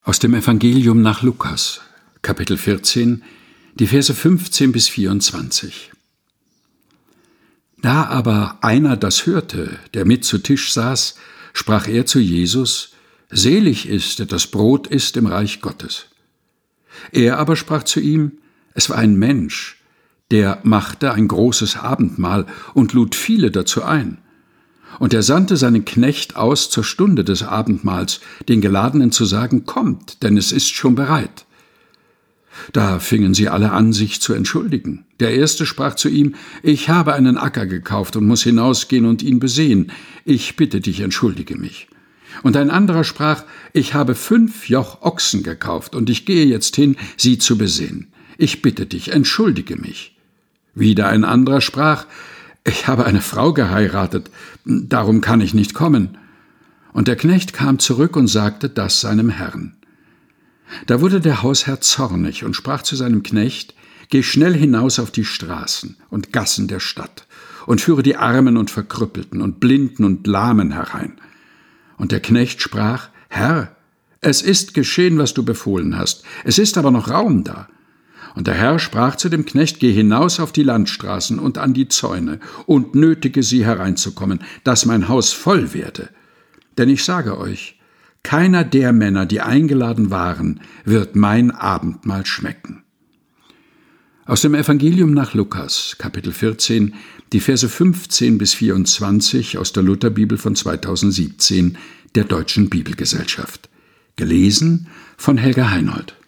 Aus dem Evangelium nach Lukas, Kapitel 14, die Verse 15 bis 24. Da aber einer das hörte, der mit zu Tisch saß, sprach er zu Jesus: Selig ist, der das Brot isst im Reich Gottes. Er aber sprach zu ihm: Es war ein Mensch, der machte ein großes Abendmahl und lud viele dazu ein. Und er sandte seinen Knecht aus zur Stunde des Abendmahls, den Geladenen zu sagen: Kommt, denn es ist schon bereit. Da fingen sie alle an, sich zu entschuldigen. Der erste sprach zu ihm: Ich habe einen Acker gekauft und muss hinausgehen und ihn besehen. Ich bitte dich, entschuldige mich. Und ein anderer sprach: Ich habe 5 Joch Ochsen gekauft und ich gehe jetzt hin, sie zu besehen. Ich bitte dich, entschuldige mich. Wieder ein anderer sprach: Ich habe eine Frau geheiratet, darum kann ich nicht kommen. Und der Knecht kam zurück und sagte das seinem Herrn. Da wurde der Hausherr zornig und sprach zu seinem Knecht: Geh schnell hinaus auf die Straßen und Gassen der Stadt und führe die Armen und Verkrüppelten und Blinden und Lahmen herein. Und der Knecht sprach: Herr, es ist geschehen, was du befohlen hast, es ist aber noch Raum da. Und der Herr sprach zu dem Knecht: Geh hinaus auf die Landstraßen und an die Zäune und nötige sie hereinzukommen, dass mein Haus voll werde. Denn ich sage euch, keiner der Männer, die eingeladen waren, wird mein Abendmahl schmecken. Aus dem Evangelium nach Lukas, Kapitel 14, die Verse 15 bis 24 aus der Lutherbibel von 2017 der Deutschen Bibelgesellschaft. Gelesen von Helga Heinold.